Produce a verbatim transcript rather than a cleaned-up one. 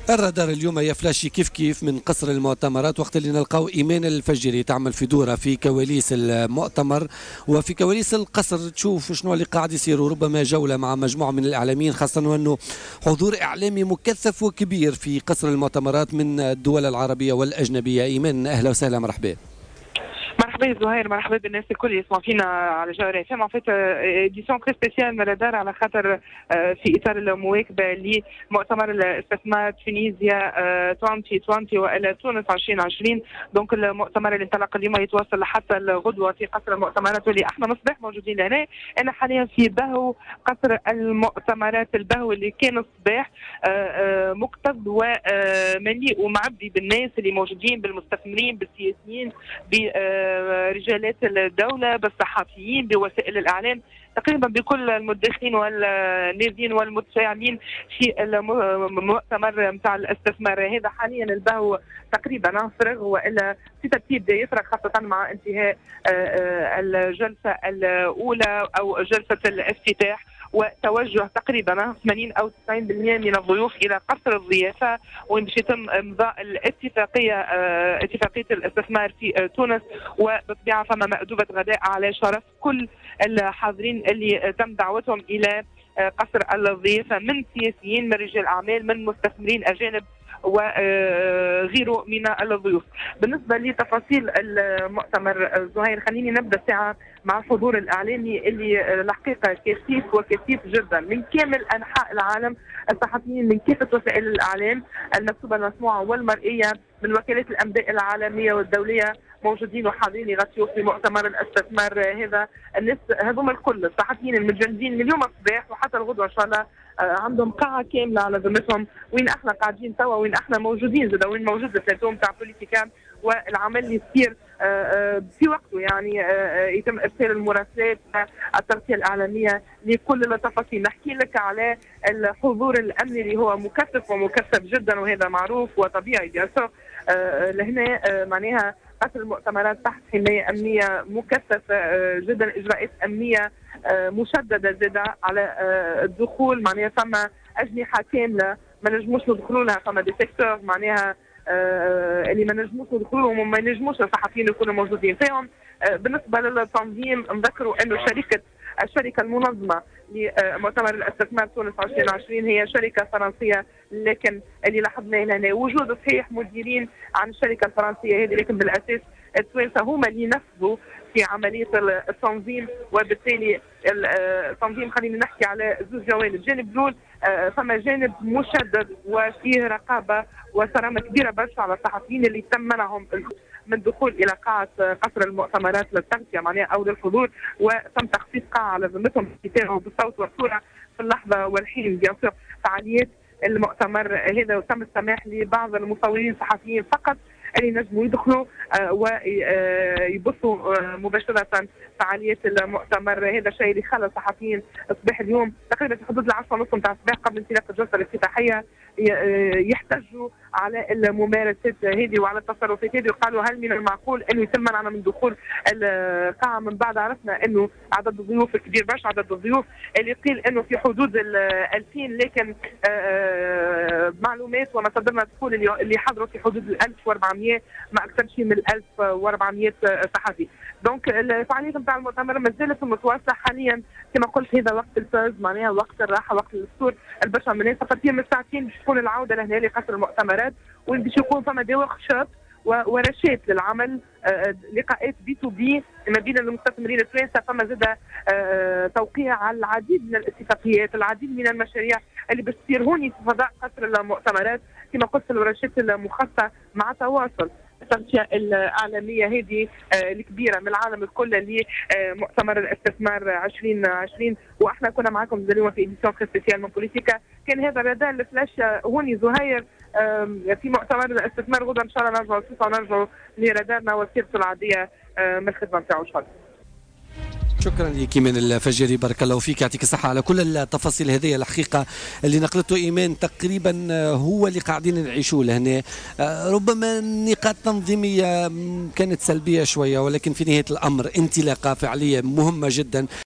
الرادار اليوم يا فلاشي كيف كيف من قصر المؤتمرات، وقت اللي نلقاو إيمان الفجري تعمل في دورة في كواليس المؤتمر وفي كواليس القصر، تشوف شنو اللي قاعد يصير، وربما جولة مع مجموعة من الإعلاميين، خاصة وأنه حضور إعلامي مكثف وكبير في قصر المؤتمرات من الدول العربية والأجنبية. إيمان أهلا وسهلا، مرحبا. مرحبا زهير، مرحبا بالناس الكل اللي يسمعوا فينا على جوهر اف ام. ان فيت اديسيون تري سبيسيال من رادار على خاطر في اطار المواكبه لمؤتمر الاستثمار تونيزيا ألفين وعشرين والى تونس ألفين وعشرين. دونك المؤتمر اللي انطلق اليوم يتواصل حتى الغدوه في قصر المؤتمرات، واللي احنا مصباح موجودين هنا. انا حاليا في بهو قصر المؤتمرات، البهو اللي كان الصباح مكتظ ومليء ومعبي بالناس اللي موجودين، بالمستثمرين، بالسياسيين، ب رجالات الدولة، بالصحفيين، بوسائل الإعلام، تقريبا بكل المدخرين والنازين والمتفاعلين في المؤتمر نتاع الاستثمار هذا. حاليا البهو تقريبا فرغ، والا في ترتيب يفرغ خاصة مع انتهاء الجلسة الأولى أو جلسة الافتتاح، وتوجه تقريبا ثمانين أو تسعين بالمئة من الضيوف إلى قصر الضيافة، وين باش يتم إمضاء الاتفاقية اتفاقية الاستثمار في تونس. وبالطبيعة فما مأدوبة غداء على شرف كل الحاضرين اللي تم دعوتهم إلى قصر الضيافة، من سياسيين، من رجال أعمال، من مستثمرين أجانب وغيره من الضيوف. بالنسبة لتفاصيل المؤتمر زهير، خليني نبدأ ساعة مع الحضور الإعلامي اللي الحقيقة كثيف وكثيف جدا من كامل أنحاء العالم. الصحفيين من كافة وسائل الإعلام المكتوبة المسموعة والمرئية، من وكالات الأنباء العالمية والدولية موجودين وحاضرين يغطيوا في مؤتمر الاستثمار هذا. الناس هذوما الكل الصحفيين المتجندين من اليوم الصباح وحتى الغدوة إن شاء الله عندهم قاعة كاملة على ذمتهم، وين احنا قاعدين توا، وين احنا موجودين زاد، وين موجود البلاتو نتاع بوليتيكا، والعمل اللي يصير في وقته. يعني يتم ارسال المراسلات، التغطية الإعلامية لكل التفاصيل. نحكي لك على الحضور الأمني اللي هو مكثف ومكثف جدا، وهذا معروف وطبيعي بيان سور. لهنا معناها قصر المؤتمرات تحت حماية أمنية مكثفة جدا، إجراءات أمنية مشددة زادة على الدخول. معناها ثم أجنحة كاملة ما نجموش ندخلوا لها، ثم دي سيكتور معناها اللي ما نجموش ندخلوا لهم وما نجموش الصحفيين يكونوا موجودين فيهم. بالنسبة للتنظيم نذكروا أنه شركة الشركة المنظمة لمؤتمر الاستثمار تونس ألفين وعشرين هي شركة فرنسية، لكن اللي لاحظناه هنا وجود صحيح مديرين عن الشركة الفرنسية هذه، لكن بالأساس التوانسة هما اللي نفذوا في عملية التنظيم. وبالتالي التنظيم خلينا نحكي على زوج جوانب. جانب الأول فما جانب مشدد وفيه رقابة وصرامة كبيرة برشا على الصحفيين اللي تم منعهم من الدخول الى قاعه قصر المؤتمرات للتغطيه معناها او للحضور، وتم تخصيص قاعه على ذمتهم بالكتابه وبالصوت والصوره في اللحظه والحين. بيان سور فعاليات المؤتمر هذا، وتم السماح لبعض المصورين الصحفيين فقط اللي نجموا يدخلوا ويبثوا مباشره فعاليات المؤتمر هذا. الشيء اللي خلى الصحفيين الصباح اليوم تقريبا في حدود العشرة ونص نتاع الصباح قبل انطلاق الجلسه الافتتاحيه يحتجوا على الممارسات هذه وعلى التصرفات هذه، وقالوا هل من المعقول انه يتم منعنا من دخول القاعه. من بعد عرفنا انه عدد الضيوف كبير برشا، عدد الضيوف اللي قيل انه في حدود ال ألفين، لكن معلومات ومصادرنا تقول اللي حضروا في حدود ال ألف وأربعمئة، ما اكثر شيء من ألف وأربعمئة صحفي. دونك الفعاليات نتاع المؤتمر ما زالت متواصله حاليا. كما قلت هذا وقت الفوز معناها وقت الراحه، وقت الفطور. البرشا من الناس تقريبا من ساعتين باش تكون العوده لهنا لقصر المؤتمرات، وين باش يكون فما دي ورك شوب ورشات للعمل، لقاءات بي تو بي ما بين المستثمرين التوانسه. فما زاد توقيع على العديد من الاتفاقيات، العديد من المشاريع اللي باش تصير هوني في فضاء قصر المؤتمرات. كما قلت الورشات المخصصه مع تواصل التغطية الإعلامية هذه الكبيرة من العالم الكل لمؤتمر الاستثمار ألفين وعشرين. واحنا كنا معكم اليوم في اديسيون سبيسيال من بوليتيكا. كان هذا رادار الفلاش هوني زهير في مؤتمر الاستثمار. غدا ان شاء الله نرجعوا ونرجعوا لرادارنا وسيرته العادية من الخدمة نتاعو ان شاء الله. شكرا لك ايمان الفجري، بارك الله فيك، يعطيك الصحه على كل التفاصيل هذه. الحقيقه اللي نقلته ايمان تقريبا هو اللي قاعدين نعيشوه لهنا. ربما نقاط تنظيميه كانت سلبيه شويه، ولكن في نهايه الامر انطلاقه فعليه مهمه جدا.